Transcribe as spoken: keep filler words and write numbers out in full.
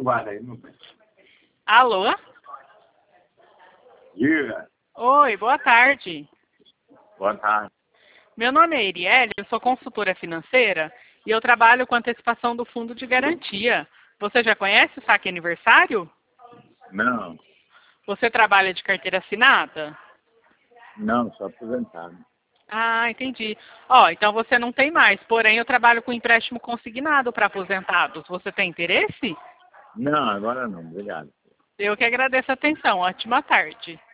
não guarda aí, não tem. Alô? Diga. Oi, boa tarde. Boa tarde. Meu nome é Erielle, eu sou consultora financeira e eu trabalho com antecipação do fundo de garantia. Você já conhece o Saque Aniversário? Não, Você trabalha de carteira assinada? não, sou aposentado. Ah, entendi. Ó, então você não tem mais, porém eu trabalho com empréstimo consignado para aposentados. Você tem interesse? Não, agora não, obrigado. Eu que agradeço a atenção. Ótima tarde.